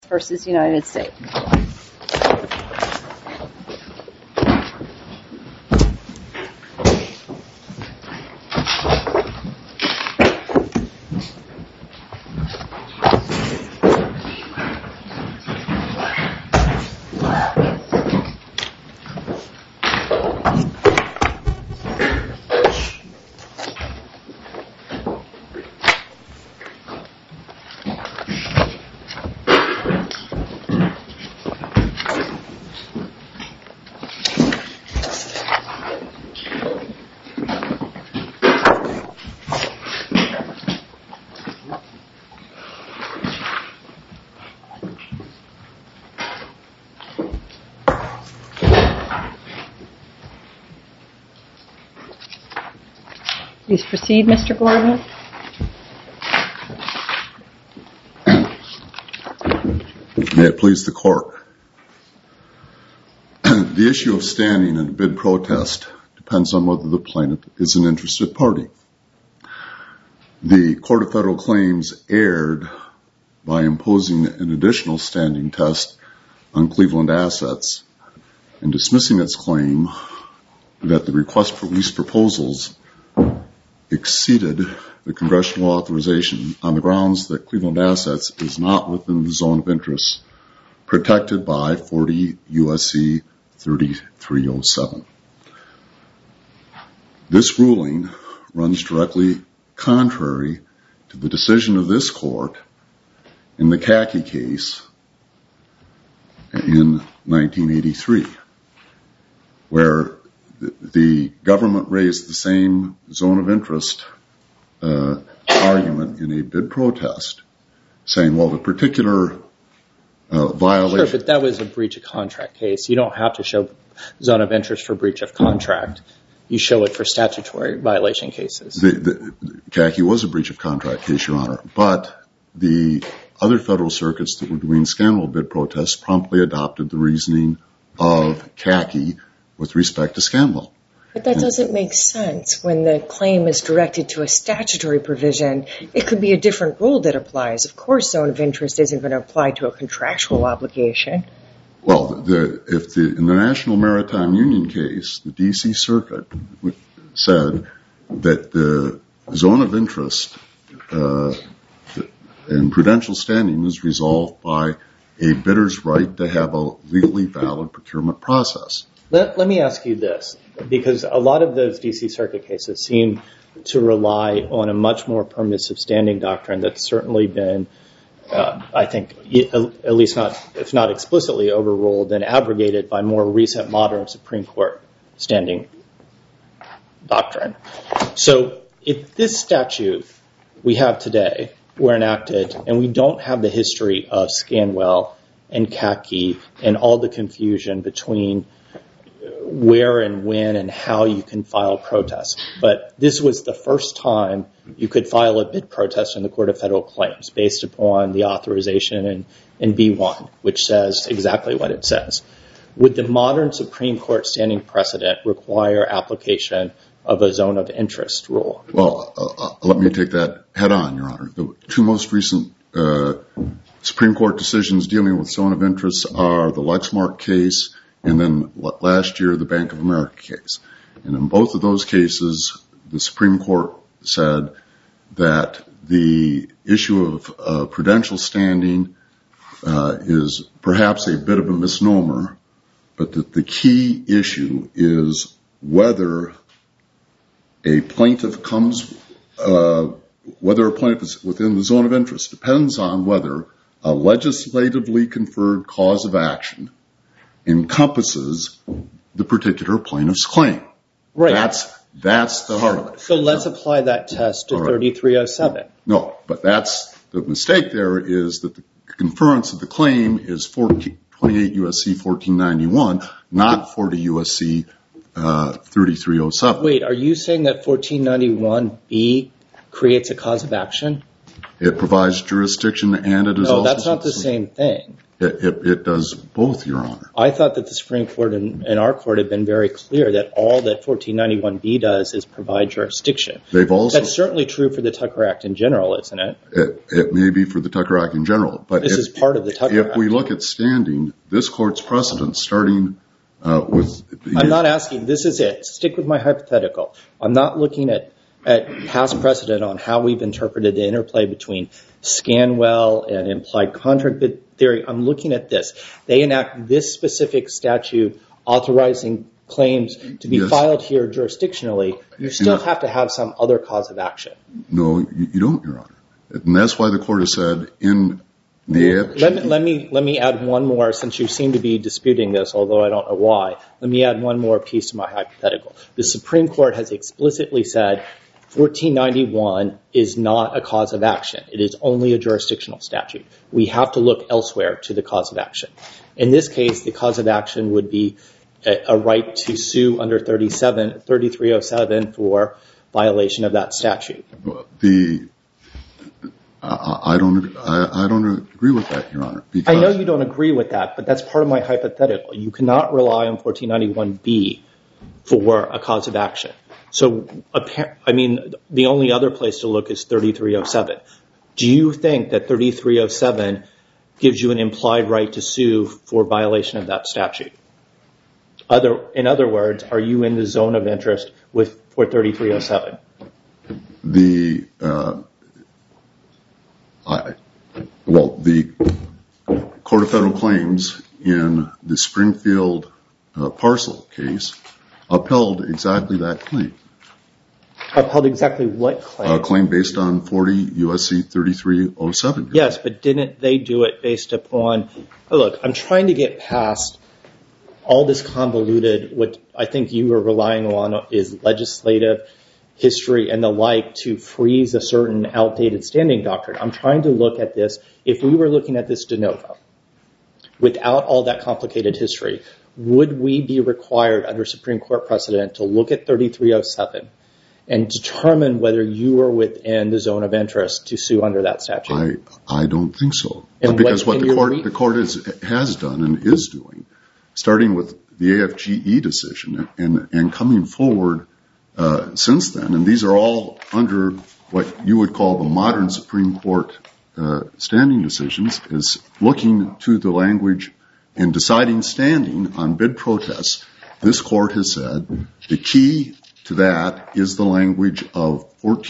versus United States. Please proceed, Mr. Gordon. May it please the court. The issue of standing in a bid protest depends on whether the plaintiff is an interested party. The Court of Federal Claims erred by imposing an additional standing test on Cleveland Assets and dismissing its claim that the request for lease proposals exceeded the congressional authorization on the grounds that Cleveland Assets is not within the zone of interest protected by 40 U.S.C. 3307. This ruling runs directly contrary to the decision of this court in the Khaki case in 1983, where the government raised the same zone of interest argument in a bid protest, saying, well, the particular violation... Sure, but that was a breach of contract case. You don't have to show zone of interest for breach of contract. You show it for statutory violation cases. Khaki was a breach of contract case, Your Honor, but the other federal circuits that were doing scandal bid protests promptly adopted the reasoning of Khaki with respect to scandal. But that doesn't make sense. When the claim is directed to a statutory provision, it could be a different rule that applies. Of course, zone of interest isn't going to apply to a contractual obligation. Well, in the National Maritime Union case, the D.C. Circuit said that the zone of interest and prudential standing is resolved by a bidder's right to have a legally valid procurement process. Let me ask you this, because a lot of those D.C. Circuit cases seem to rely on a much more permissive standing doctrine that's certainly been, I think, at least not, if not explicitly overruled, and abrogated by more recent modern Supreme Court standing doctrine. So if this statute we have today were enacted, and we don't have the history of Scanwell and Khaki and all the confusion between where and when and how you can file protests. But this was the first time you could file a bid protest in the Court of Federal Claims based upon the authorization in B1, which says exactly what it says. Would the modern Supreme Court standing precedent require application of a zone of interest rule? Well, let me take that head on, Your Honor. The two most recent Supreme Court decisions dealing with zone of interest are the Lexmark case and then last year the Bank of America case. And in both of those cases, the Supreme Court said that the issue of prudential standing is perhaps a bit of a misnomer, but that the key issue is whether a plaintiff is within the zone of interest depends on whether a legislatively conferred cause of action encompasses the particular plaintiff's claim. Right. That's the heart of it. So let's apply that test to 3307. No, but that's the mistake there is that the conference of the claim is 28 U.S.C. 1491, not 40 U.S.C. 3307. Wait, are you saying that 1491B creates a cause of action? It provides jurisdiction and it is also... No, that's not the same thing. It does both, Your Honor. I thought that the Supreme Court and our court had been very clear that all that 1491B does is provide jurisdiction. That's certainly true for the Tucker Act in general, isn't it? It may be for the Tucker Act in general. But this is part of the Tucker Act. If we look at standing, this court's precedent, starting with... I'm not asking, this is it. Stick with my hypothetical. I'm not looking at past precedent on how we've interpreted the interplay between Scanwell and implied contract theory. I'm looking at this. They enact this specific statute authorizing claims to be filed here jurisdictionally. You still have to have some other cause of action. No, you don't, Your Honor. And that's why the court has said in the AFG... Let me add one more, since you seem to be disputing this, although I don't know why. Let me add one more piece to my hypothetical. The Supreme Court has explicitly said 1491 is not a cause of action. It is only a jurisdictional statute. We have to look elsewhere to the cause of action. In this case, the cause of action would be a right to sue under 3307 for violation of that statute. I don't agree with that, Your Honor. I know you don't agree with that, but that's part of my hypothetical. You cannot rely on 1491B for a cause of action. So, I mean, the only other place to look is 3307. Do you think that 3307 gives you an implied right to sue for violation of that statute? In other words, are you in the zone of interest for 3307? The Court of Federal Claims in the Springfield parcel case upheld exactly that claim. Upheld exactly what claim? A claim based on 40 U.S.C. 3307. Yes, but didn't they do it based upon... Look, I'm trying to get past all this convoluted, what I think you were relying on is legislative history and the like to freeze a certain outdated standing doctrine. I'm trying to look at this. If we were looking at this de novo, without all that complicated history, would we be required under Supreme Court precedent to look at 3307 and determine whether you are within the zone of interest to sue under that statute? I don't think so. Because what the court has done and is doing, starting with the AFGE decision and coming forward since then, and these are all under what you would call the modern Supreme Court standing decisions, is looking to the language and deciding standing on bid protests. This court has said the key to that is the language of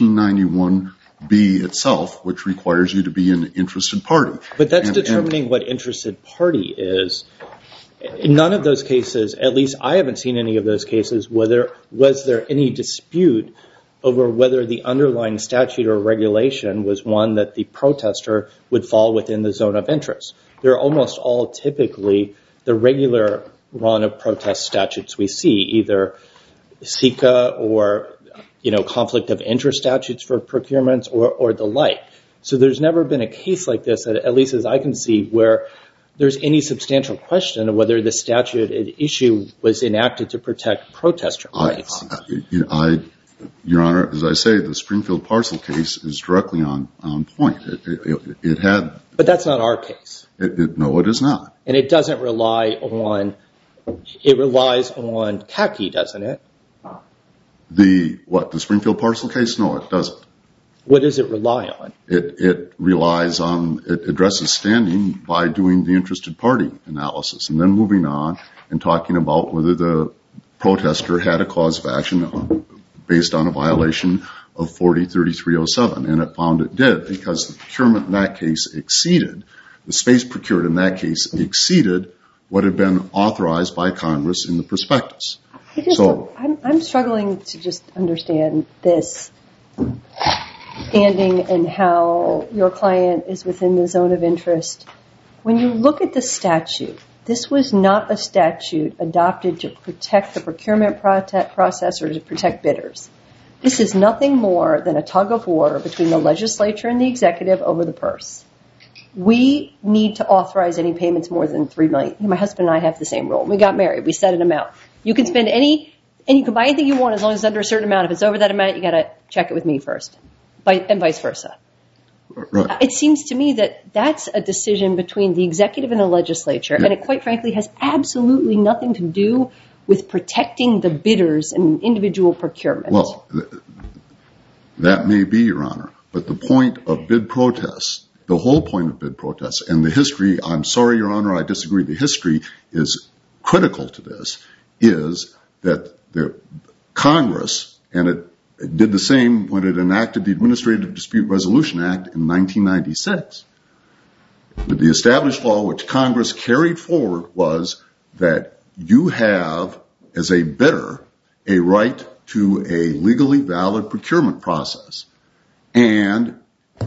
1491B itself, which requires you to be an interested party. But that's determining what interested party is. In none of those cases, at least I haven't seen any of those cases, was there any dispute over whether the underlying statute or regulation was one that the protester would fall within the zone of interest. They're almost all typically the regular run of protest statutes we see, either SICA or conflict of interest statutes for procurements or the like. So there's never been a case like this, at least as I can see, where there's any substantial question of whether the statute at issue was enacted to protect protester rights. Your Honor, as I say, the Springfield parcel case is directly on point. It had... But that's not our case. No, it is not. And it doesn't rely on... It relies on CACI, doesn't it? The Springfield parcel case? No, it doesn't. What does it rely on? It relies on... It addresses standing by doing the interested party analysis and then moving on and talking about whether the protester had a cause of action based on a violation of 403307. And it found it did because the procurement in that case exceeded, the space procured in that case exceeded what had been authorized by Congress in the prospectus. I'm struggling to just understand this standing and how your client is within the zone of interest. When you look at the statute, this was not a statute adopted to protect the procurement process or to protect bidders. This is nothing more than a tug of war between the legislature and the executive over the purse. We need to authorize any payments more than $3 million. My husband and I have the same rule. We got married. We set an amount. You can spend and you can buy anything you want as long as it's under a certain amount. If it's over that amount, you got to check it with me first, and vice versa. Right. It seems to me that that's a decision between the executive and the legislature, and it quite frankly has absolutely nothing to do with protecting the bidders in individual procurement. Well, that may be, Your Honor, but the point of bid protests, the whole point of bid protests, and the history, I'm sorry, Your Honor, I disagree, the history is critical to this, is that the Congress, and it did the same when it enacted the Administrative Dispute Resolution Act in 1996. The established law which Congress carried forward was that you have, as a bidder, a right to a legally valid procurement process. And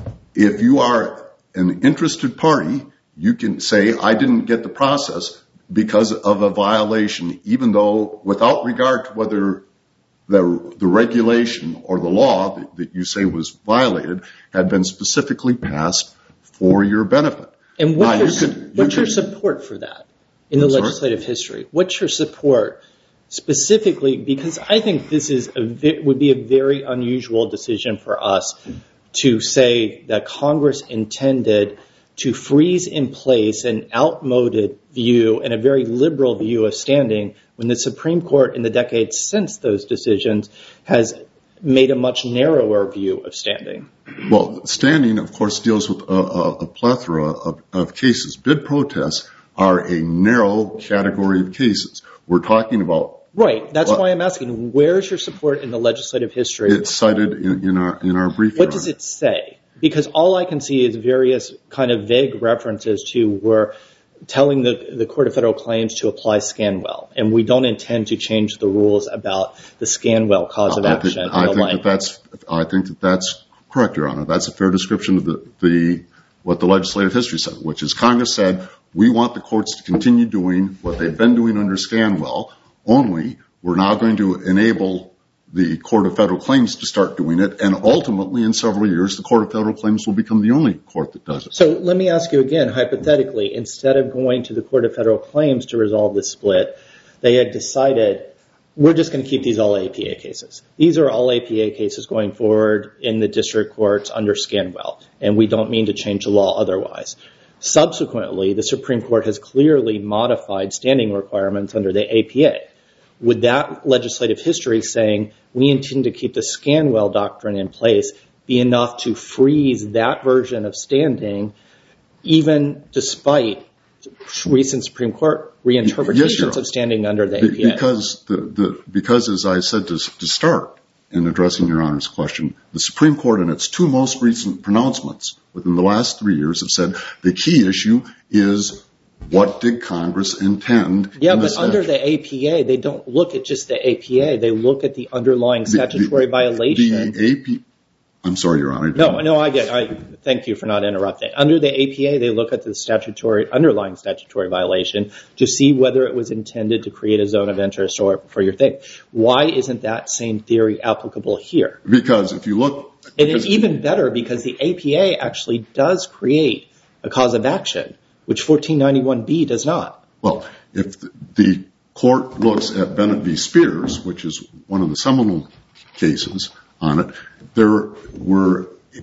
if you are an interested party, you can say, I didn't get the process because of a violation, even though without regard to whether the regulation or the law that you say was violated had been specifically passed for your benefit. And what's your support for that in the legislative history? What's your support specifically? Because I think this would be a very unusual decision for us to say that Congress intended to freeze in place an outmoded view and a very liberal view of standing when the Supreme Court in the decades since those decisions has made a much narrower view of standing. Well, standing, of course, deals with a plethora of cases. Bid protests are a narrow category of cases. We're talking about... Right. That's why I'm asking, where's your support in the legislative history? It's cited in our brief. What does it say? Because all I can see is various kind of vague references to we're telling the Court of Federal Claims to apply Scanwell, and we don't intend to change the rules about the Scanwell cause of action. I think that that's correct, Your Honor. That's a fair description of what the legislative history said, which is Congress said, we want the courts to continue doing what they've been doing under Scanwell, only we're now going to enable the Court of Federal Claims to start doing it, and ultimately in several years the Court of Federal Claims will become the only court that does it. So let me ask you again, hypothetically, instead of going to the Court of Federal Claims to resolve this split, they had decided we're just going to keep these all APA cases. These are all APA cases going forward in the district courts under Scanwell, and we don't mean to change the law otherwise. Subsequently, the Supreme Court has clearly modified standing requirements under the APA. Would that legislative history saying we intend to keep the Scanwell doctrine in place be enough to freeze that version of standing, even despite recent Supreme Court reinterpretations of standing under the APA? Because as I said to start in addressing Your Honor's question, the Supreme Court in its two most recent pronouncements within the last 3 years have said the key issue is what did Congress intend? Yeah, but under the APA, they don't look at just the APA. They look at the underlying statutory violation. I'm sorry, Your Honor. No, I get it. Thank you for not interrupting. Under the APA, they look at the underlying statutory violation to see whether it was intended to create a zone of interest or for your thing. Why isn't that same theory applicable here? Because if you look... And it's even better because the APA actually does create a cause of action, which 1491B does not. Well, if the court looks at Bennett v. Spears, which is one of the seminal cases on it, there were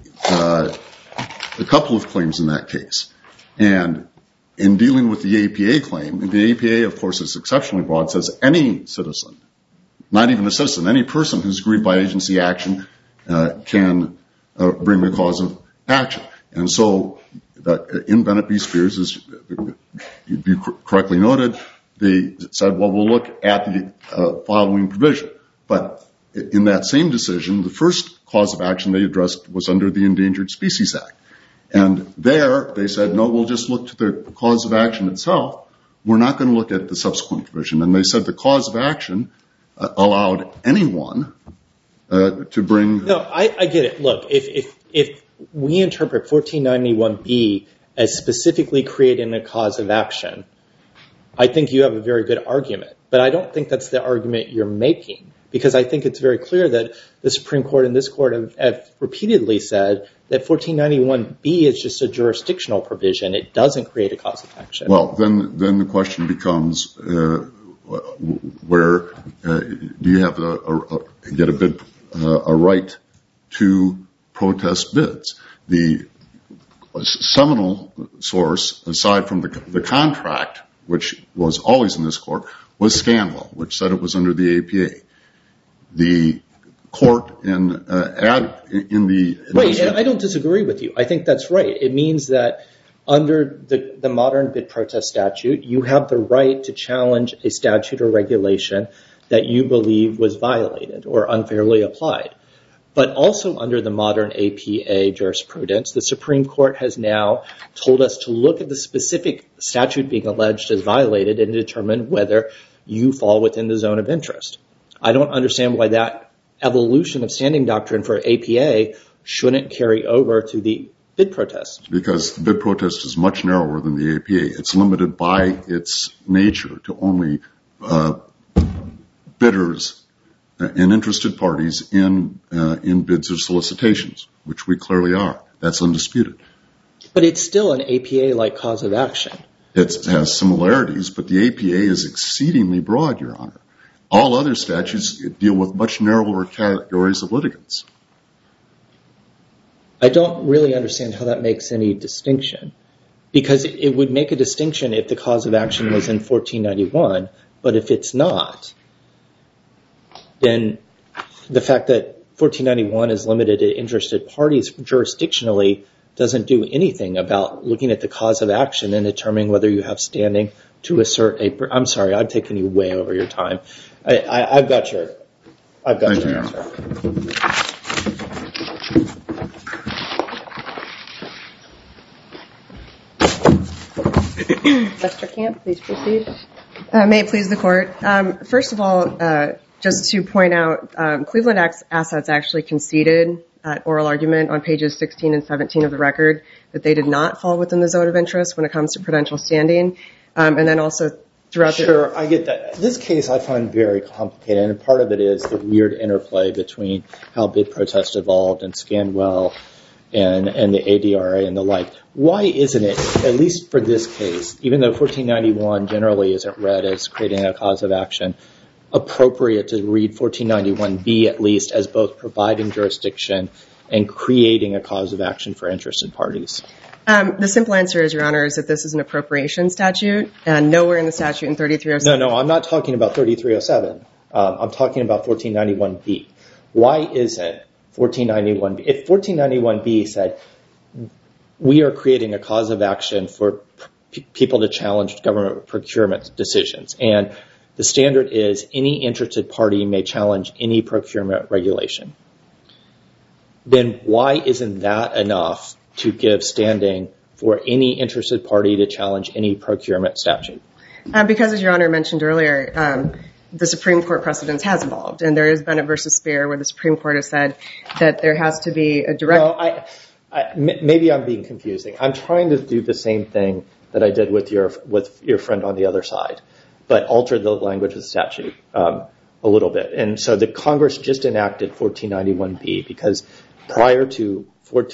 a couple of claims in that case. And in dealing with the APA claim, the APA, of course, is exceptionally broad. It says any citizen, not even a citizen, any person who's aggrieved by agency action can bring a cause of action. And so in Bennett v. Spears, as you correctly noted, they said, well, we'll look at the following provision. But in that same decision, the first cause of action they addressed was under the Endangered Species Act. And there they said, no, we'll just look to the cause of action itself. We're not going to look at the subsequent provision. And they said the cause of action allowed anyone to bring... No, I get it. Look, if we interpret 1491B as specifically creating a cause of action, I think you have a very good argument. But I don't think that's the argument you're making, because I think it's very clear that the Supreme Court and this court have repeatedly said that 1491B is just a jurisdictional provision. It doesn't create a cause of action. Well, then the question becomes, where do you have a right to protest bids? seminal source, aside from the contract, which was always in this court, was Scanwell, which said it was under the APA. The court in the... Right, and I don't disagree with you. I think that's right. It means that under the modern bid protest statute, you have the right to challenge a statute or regulation that you believe was violated or unfairly applied. But also under the modern APA jurisprudence, the Supreme Court has now told us to look at the specific statute being alleged as violated and determine whether you fall within the zone of interest. I don't understand why that evolution of standing doctrine for APA shouldn't carry over to the bid protest. Because the bid protest is much narrower than the APA. It's limited by its nature to only bidders and interested parties in bids or solicitations, which we clearly are. That's undisputed. But it's still an APA-like cause of action. It has similarities, but the APA is exceedingly broad, Your Honor. All other statutes deal with much narrower categories of litigants. I don't really understand how that makes any distinction. Because it would make a distinction if the cause of action was in 1491, but if it's not, then the fact that 1491 is limited to interested parties jurisdictionally doesn't do anything about looking at the cause of action and determining whether you have standing to assert a... I'm sorry, I've taken you way over your time. I've got your answer. Mr. Camp, please proceed. May it please the court. First of all, just to point out, Cleveland Assets actually conceded at oral argument on pages 16 and 17 of the record that they did not fall within the zone of interest when it comes to prudential standing. And then also throughout Sure, I get that. This case I find very complicated, and part of it is the weird interplay between how bid protest evolved and Scanwell and the ADRA and the like. Why isn't it, at least for this case, even though 1491 generally isn't read as creating a cause of action, appropriate to read 1491B at least as both providing jurisdiction and creating a cause of action for interested parties? The simple answer is, Your Honor, is that this is an appropriation statute, and nowhere in the statute in 3307... No, I'm not talking about 3307. I'm talking about 1491B. Why isn't 1491B... If 1491B said, we are creating a cause of action for people to challenge government procurement decisions, and the standard is any interested party may challenge any procurement regulation, then why isn't that enough to give standing for any interested party to challenge any procurement statute? Because, as Your Honor mentioned earlier, the Supreme Court precedence has evolved, and there is Bennett v. Speer where the Supreme Court has said that there has to be a direct... No, maybe I'm being confusing. I'm trying to do the same thing that I did with your friend on the other side, but alter the language of the statute a little bit. And so the Congress just enacted 1491B because prior to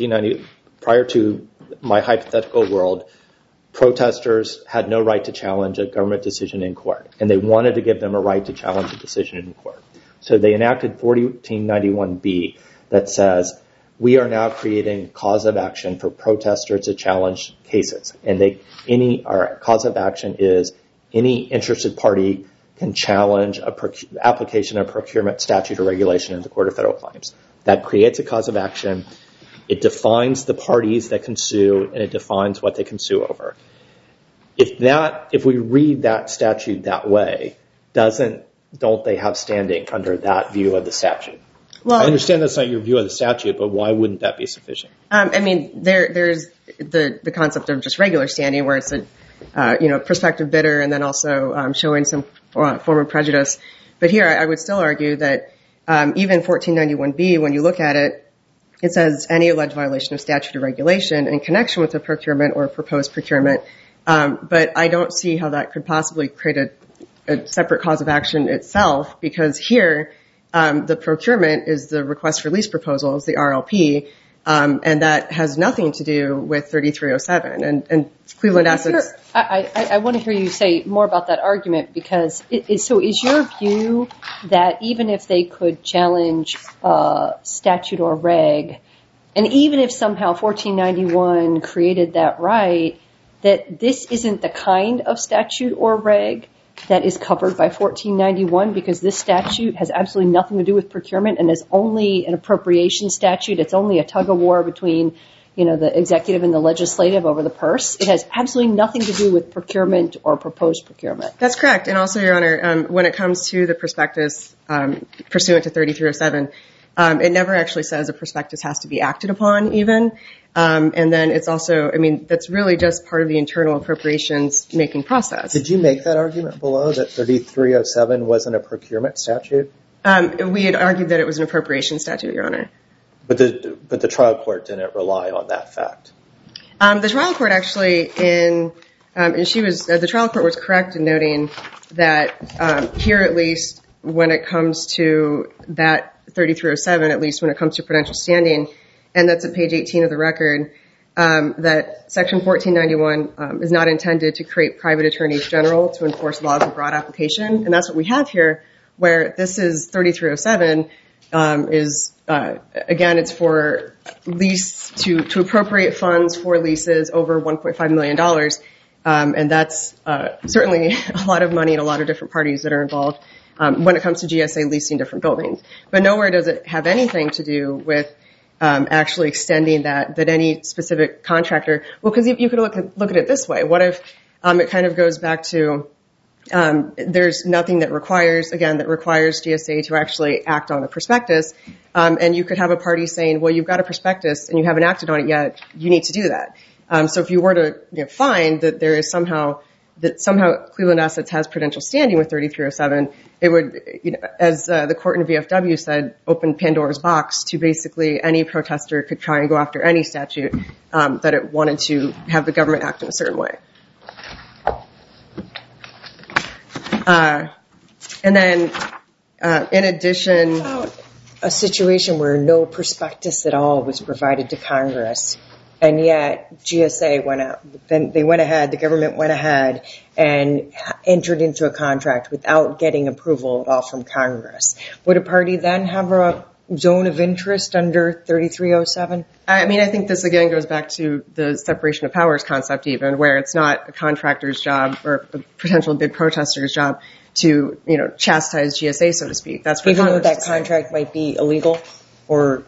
my hypothetical world, protesters had no right to challenge a government decision in court, and they wanted to give them a right to challenge a decision in court. So they enacted 1491B that says, we are now creating cause of action for protesters to challenge cases. And our cause of action is any interested party can challenge application of procurement statute or regulation in the Court of Federal Claims. That creates a cause of action. It defines the parties that can sue, and it defines what they can sue over. If we read that statute that way, don't they have standing under that view of the statute? Well, I understand that's not your view of the statute, but why wouldn't that be sufficient? I mean, there's the concept of just regular standing, where it's a prospective bidder, and then also showing some form of prejudice. But here, I would still argue that even 1491B, when you look at it, it says any alleged violation of statute or regulation in connection with a procurement or proposed procurement. But I don't see how that could possibly create a separate cause of action itself, because here, the procurement is the request for lease proposals, the RLP, and that has nothing to do with 3307. And Cleveland Assets... I want to hear you say more about that argument, because is your view that even if they could challenge statute or reg And even if somehow 1491 created that right, that this isn't the kind of statute or reg that is covered by 1491, because this statute has absolutely nothing to do with procurement and is only an appropriation statute. It's only a tug of war between, the executive and the legislative over the purse. It has absolutely nothing to do with procurement or proposed procurement. That's correct. And also, Your Honor, when it comes to the prospectus pursuant to 3307, it never actually says a prospectus has to be acted upon even. And then it's also, that's really just part of the internal appropriations making process. Did you make that argument below that 3307 wasn't a procurement statute? We had argued that it was an appropriation statute, Your Honor. But the trial court didn't rely on that fact. The trial court actually the trial court was correct in noting that here, at least when it comes to that 3307, at least when it comes to prudential standing, and that's at page 18 of the record, that section 1491 is not intended to create private attorneys general to enforce laws of broad application. And that's what we have here, where this is 3307 again, it's for lease to appropriate funds for leases over $1.5 million. And that's certainly a lot of money and a lot of different parties that are involved when it comes to GSA leasing different buildings. But nowhere does it have anything to do with actually extending that any specific contractor. Well, because you could look at it this way. What if it kind of goes back to there's nothing that requires GSA to actually act on a prospectus, and you could have a party saying, well, you've got a prospectus and you haven't acted on it yet, you need to do that. So if you were to find that there is somehow Cleveland Assets has prudential standing with 3307, it would, as the court in VFW said, open Pandora's box to basically any protester could try and go after any statute that it wanted to have the government act in a certain way. And then, in addition, a situation where no prospectus at all was provided to Congress, and yet GSA went out. Then the government went ahead and entered into a contract without getting approval at all from Congress. Would a party then have a zone of interest under 3307? I think this again goes back to the separation of powers concept, even where it's not a contractor's job or a potential bid protester's job to chastise GSA, so to speak. That's what even Congress though that contract might be illegal, or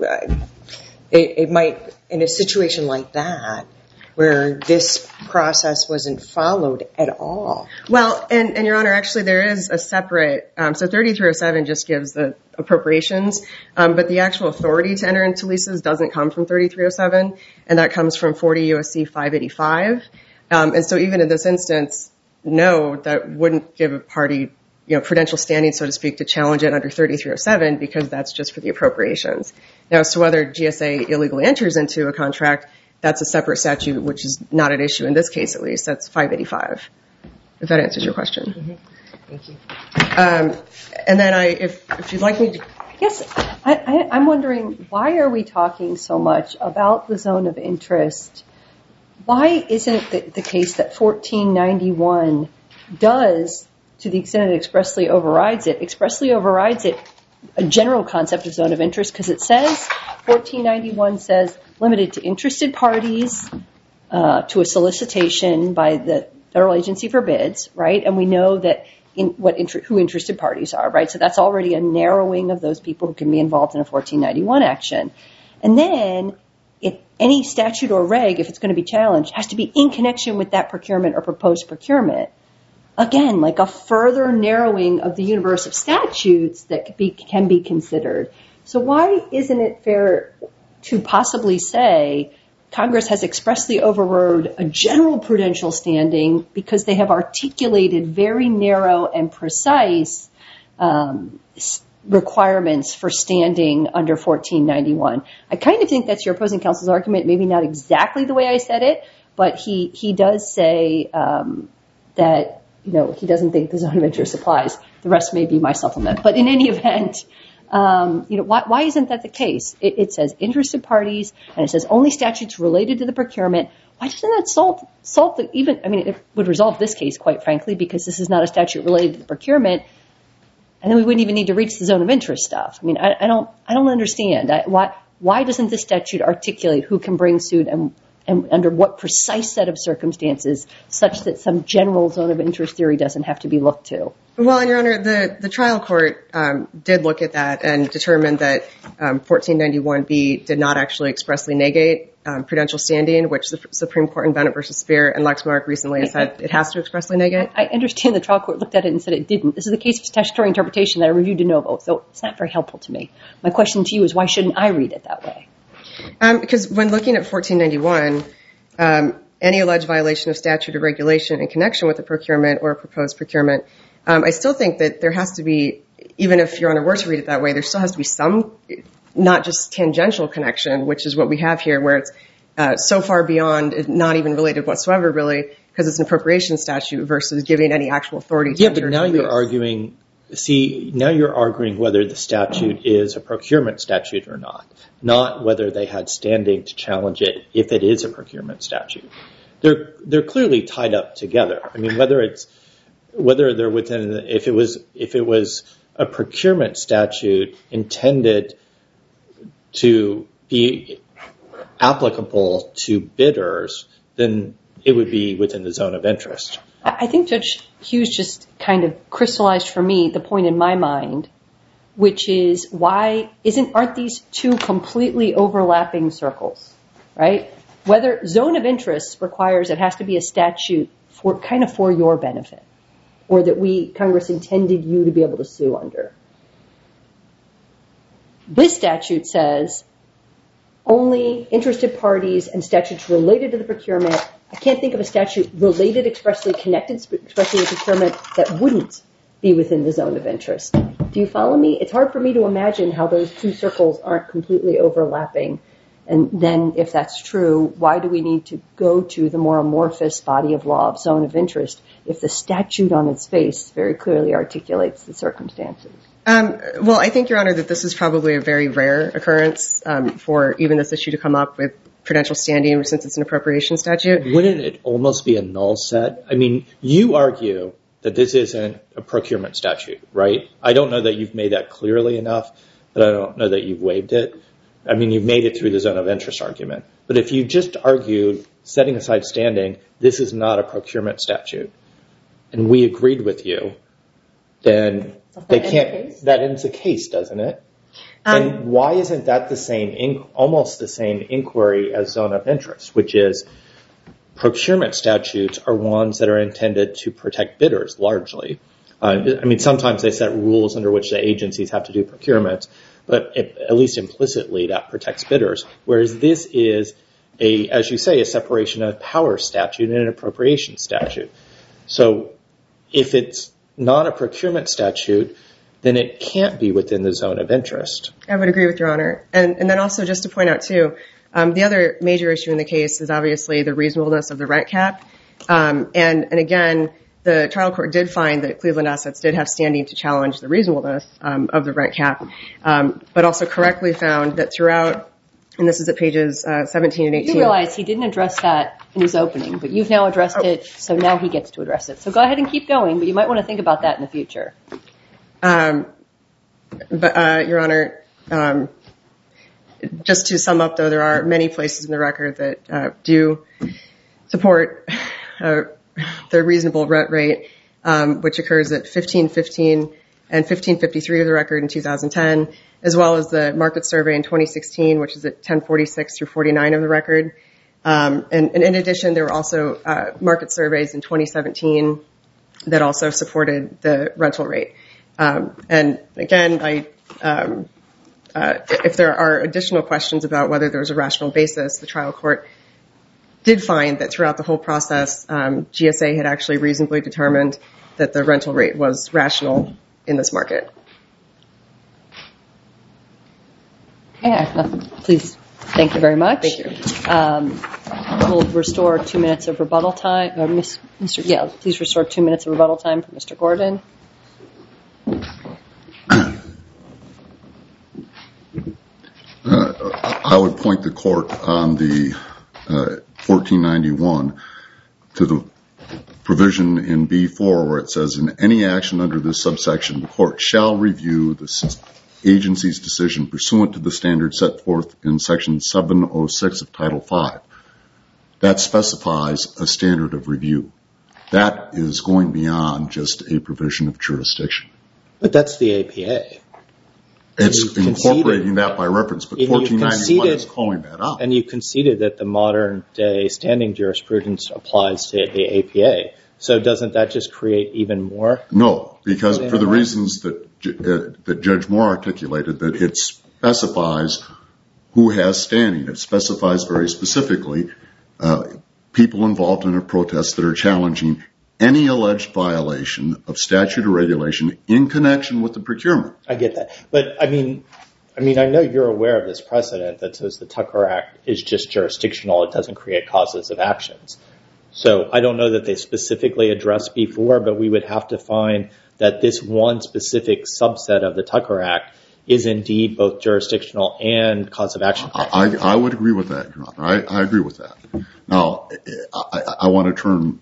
it might, in a situation like that where this process wasn't followed at all. Well, and Your Honor, actually there is a separate, so 3307 just gives the appropriations, but the actual authority to enter into leases doesn't come from 3307, and that comes from 40 U.S.C. 585. And so even in this instance, no, that wouldn't give a party prudential standing, so to speak, to challenge it under 3307, because that's just for the appropriations. Now, as to whether GSA illegally enters into a contract, that's a separate statute, which is not at issue in this case, at least. That's 585, if that answers your question. Mm-hmm. Thank you. And then if you'd like me to... Yes, I'm wondering, why are we talking so much about the zone of interest? Why isn't it the case that 1491 does, to the extent it expressly overrides it, a general concept of zone of interest, because it says, 1491 says, limited to interested parties, to a solicitation by the Federal Agency for Bids, right? And we know that who interested parties are, right? So that's already a narrowing of those people who can be involved in a 1491 action. And then, if any statute or reg, if it's going to be challenged, has to be in connection with that procurement or proposed procurement. Again, like a further narrowing of the universe of statutes that can be considered. So why isn't it fair to possibly say Congress has expressly overrode a general prudential standing because they have articulated very narrow and precise requirements for standing under 1491? I kind of think that's your opposing counsel's argument, maybe not exactly the way I said it, but he does say that he doesn't think the zone of interest applies. The rest may be my supplement. But in any event, why isn't that the case? It says interested parties, and it says only statutes related to the procurement. Why doesn't that solve it would resolve this case, quite frankly, because this is not a statute related to the procurement, and then we wouldn't even need to reach the zone of interest stuff. I don't understand. why doesn't this statute articulate who can bring suit and under what precise set of circumstances, such that some general zone of interest theory doesn't have to be looked to? Well, and Your Honor, the trial court did look at that and determined that 1491B did not actually expressly negate prudential standing, which the Supreme Court in Bennett v. Speer and Lexmark recently has said it has to expressly negate. I understand the trial court looked at it and said it didn't. This is a case of statutory interpretation that I reviewed de novo, so it's not very helpful to me. My question to you is, why shouldn't I read it that way? Because when looking at 1491, any alleged violation of statute or regulation in connection with a procurement or a proposed procurement, I still think that there has to be, even if Your Honor were to read it that way, there still has to be some, not just tangential connection, which is what we have here, where it's so far beyond, not even related whatsoever, really, because it's an appropriation statute versus giving any actual authority to but now you're arguing, whether the statute is a procurement statute or not whether they had standing to challenge it if it is a procurement statute. They're clearly tied up together. I mean, whether they're within, if it was a procurement statute intended to be applicable to bidders, then it would be within the zone of interest. I think Judge Hughes just kind of crystallized for me the point in my mind, which is aren't these two completely overlapping circles, right? Whether zone of interest requires it has to be a statute for your benefit, or that Congress intended you to be able to sue under. This statute says only interested parties and statutes related to the procurement. I can't think of a statute related expressly connected expressly to procurement that wouldn't be within the zone of interest. Do you follow me? It's hard for me to imagine how those two circles aren't completely overlapping. And then if that's true, why do we need to go to the more amorphous body of law of zone of interest if the statute on its face very clearly articulates the circumstances? Well, I think, Your Honor, that this is probably a very rare occurrence for even this issue to come up with prudential standing since it's an appropriation statute. Wouldn't it almost be a null set? I mean, you argue that this isn't a procurement statute, right? I don't know that you've made that clearly enough, but I don't know that you've waived it. I mean, you've made it through the zone of interest argument. But if you just argued, setting aside standing, this is not a procurement statute, and we agreed with you, then they can't. That ends the case, doesn't it? And why isn't that almost the same inquiry as zone of interest, which is procurement statutes are ones that are intended to protect bidders largely. I mean, sometimes they set rules under which the agencies have to do procurement, but at least implicitly that protects bidders. Whereas this is, as you say, a separation of power statute and an appropriation statute. So if it's not a procurement statute, then it can't be within the zone of interest. I would agree with Your Honor. And then also just to point out, too, the other major issue in the case is obviously the reasonableness of the rent cap. And again, the trial court did find that Cleveland Assets did have standing to challenge the reasonableness of the rent cap, but also correctly found that throughout, and this is at pages 17 and 18. You realize he didn't address that in his opening, but you've now addressed it, so now he gets to address it. So go ahead and keep going, but you might want to think about that in the future. But Your Honor, just to sum up, though, there are many places in the record that do support the reasonable rent rate, which occurs at 1515 and 1553 of the record in 2010, as well as the market survey in 2016, which is at 1046 through 49 of the record. And in addition, there were also market surveys in 2017 that also supported the rental rate. And again, if there are additional questions about whether there's a rational basis, the trial court did find that throughout the whole process, GSA had actually reasonably determined that the rental rate was rational in this market. Okay, please. Thank you very much. Thank you. We'll restore 2 minutes of rebuttal time. Please restore 2 minutes of rebuttal time for Mr. Gordon. I would point the court on the 1491 to the provision in B4 where it says, in any action under this subsection, the court shall review the agency's decision pursuant to the standards set forth in Section 706 of Title V. That specifies a standard of review. That is going beyond just a provision of jurisdiction. But that's the APA. It's incorporating that by reference, but 1491 is calling that out. And you conceded that the modern day standing jurisprudence applies to the APA. So doesn't that just create even more? No, because for the reasons that Judge Moore articulated, that it specifies who has standing. It specifies very specifically people involved in a protest that are challenging any alleged violation of statute or regulation in connection with the procurement. I get that. But, I mean, I know you're aware of this precedent that says the Tucker Act is just jurisdictional. It doesn't create causes of actions. So I don't know that they specifically addressed before, but we would have to find that this one specific subset of the Tucker Act is indeed both jurisdictional and cause of action. I would agree with that, Your Honor. I agree with that. Now, I want to turn,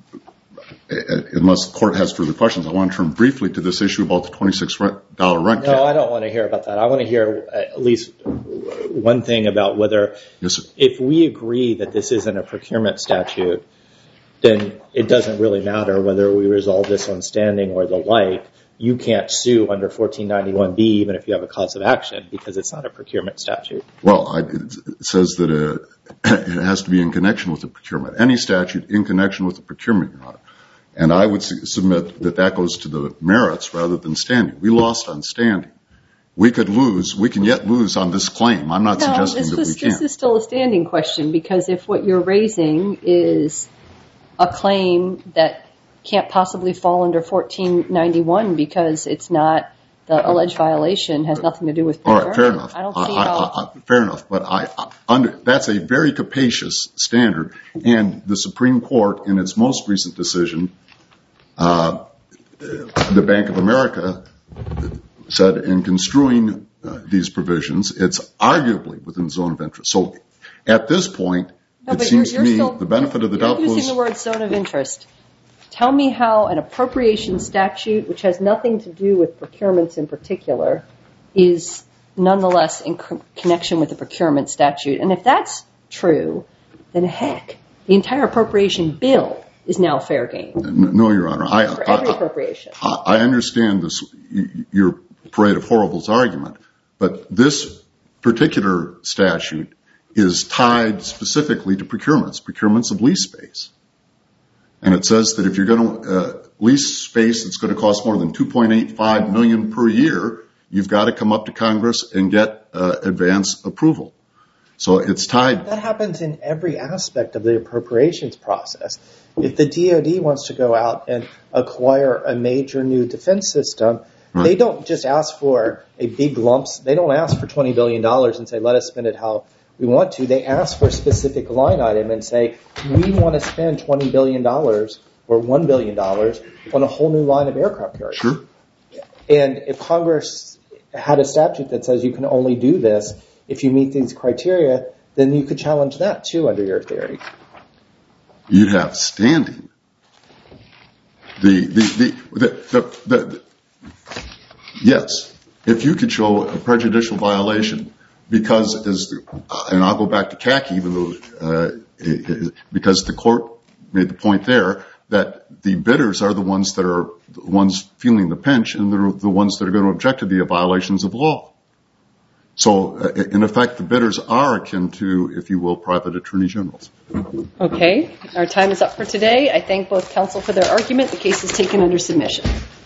unless the Court has further questions, I want to turn briefly to this issue about the $26 rent cap. No, I don't want to hear about that. I want to hear at least one thing about whether, if we agree that this isn't a procurement statute, then it doesn't really matter whether we resolve this on standing or the like. You can't sue under 1491B even if you have a cause of action because it's not a procurement statute. Well, it says that it has to be in connection with the procurement. Any statute in connection with the procurement, Your Honor. And I would submit that that goes to the merits rather than standing. We lost on standing. We could lose. We can yet lose on this claim. I'm not suggesting that we can't. This is still a standing question because if what you're raising is a claim that can't possibly fall under 1491 because it's not, the alleged violation has nothing to do with procurement. All right, fair enough. I don't see how. Fair enough. But that's a very capacious standard. And the Supreme Court, in its most recent decision, the Bank of America said in construing these provisions, it's arguably within the zone of interest. So at this point, it seems to me the benefit of the doubt was... You're using the word zone of interest. Tell me how an appropriation statute, which has nothing to do with procurements in particular, is nonetheless in connection with the procurement statute. And if that's true, then heck, the entire appropriation bill is now fair game. No, Your Honor. For every appropriation. I understand this, your parade of horribles argument, but this particular statute is tied specifically to procurements of lease space. And it says that if you're going to lease space that's going to cost more than $2.85 million per year, you've got to come up to Congress and get advance approval. So it's tied. That happens in every aspect of the appropriations process. If the DoD wants to go out and acquire a major new defense system, they don't just ask for a big lump. They don't ask for $20 billion and say, let us spend it how we want to. They ask for a specific line item and say, we want to spend $20 billion or $1 billion on a whole new line of aircraft carriers. Sure. And if Congress had a statute that says you can only do this if you meet these criteria, then you could challenge that too under your theory. You'd have standing. Yes, if you could show a prejudicial violation, because and I'll go back to CACI, even though because the court made the point there that the bidders are the ones that are the ones feeling the pinch, and they're the ones that are going to object to the violations of law. So, in effect, the bidders are akin to, if you will, private attorney generals. Okay. Our time is up for today. I thank both counsel for their argument. The case is taken under submission.